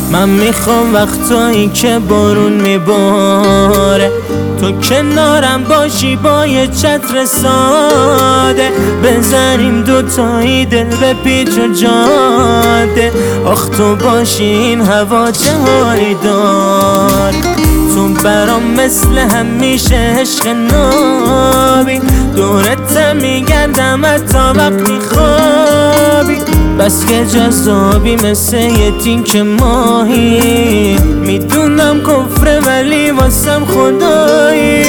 من میخوام وقتایی که بارون میباره تو کنارم باشی با یه چتر ساده، بزنیم دوتایی دل به پیچ و جاده. آخ تو باشی این هوا چه حالی دار، تو برام مثل همیشه عشق نابی، دورت میگردم حتی وقتی خوابی. بس که جذابی مثل یه تینک ماهی، میدونم کفره ولی واسم خدایی.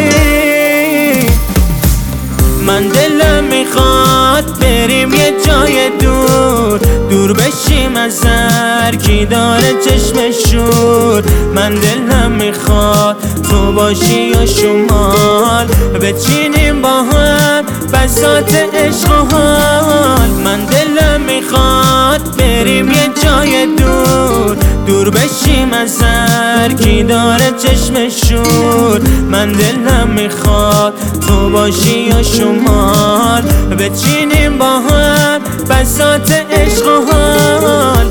من دلم میخواد بریم یه جای دور، دور بشیم از هر کی داره چشم شور. من دلم میخواد تو باشی یا شمال، بچینیم با هم بساط عشق و حال. من دلم میخواد بریم یه جای دور، دور بشیم از هر کی داره چشم شور. من دلم میخواد تو باشی یا شمال، بچینیم با هم بساط عشق و حال.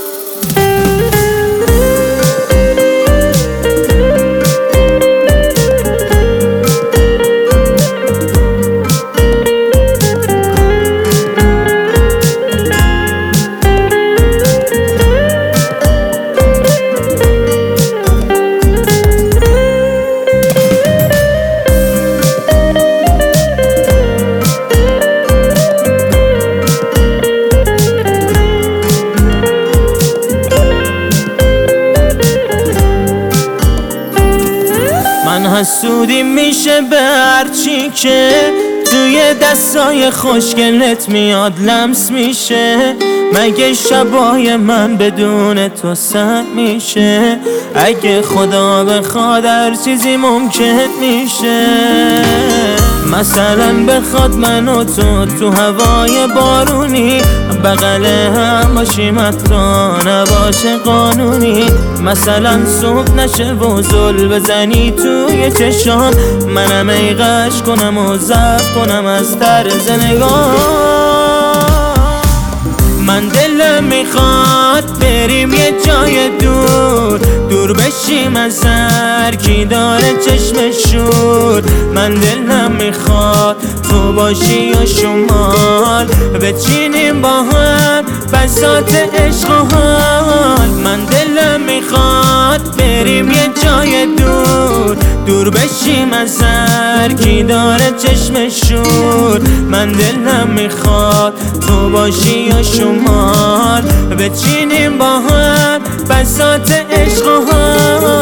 من حسودی میشه به هرچی که توی دستای خوشگلت میاد لمس میشه. مگه شبای من بدون تو سر میشه؟ اگه خدا بخواد هر چیزی ممکن میشه. مثلا بخواد من و تو هوای بارونی بغل هم باشیم حتی نباشه قانونی. مثلا صبح نشه و زل بزنی توی چشام، منم ایغش کنم و ضبط کنم از طرز نگاه. من دلم میخواد بریم یه جای دور، دور بشیم از هر کی داره چشم شور. من دلم میخواد تو باشی یا شمال، بچینیم با هم بساط عشق و حال. من دلم میخواد بریم یه جای دور، دور بشیم از هر کی داره چشم شور. من دلم میخواد تو باشی یا شمال، بچینیم با هم بساط عشق و حال.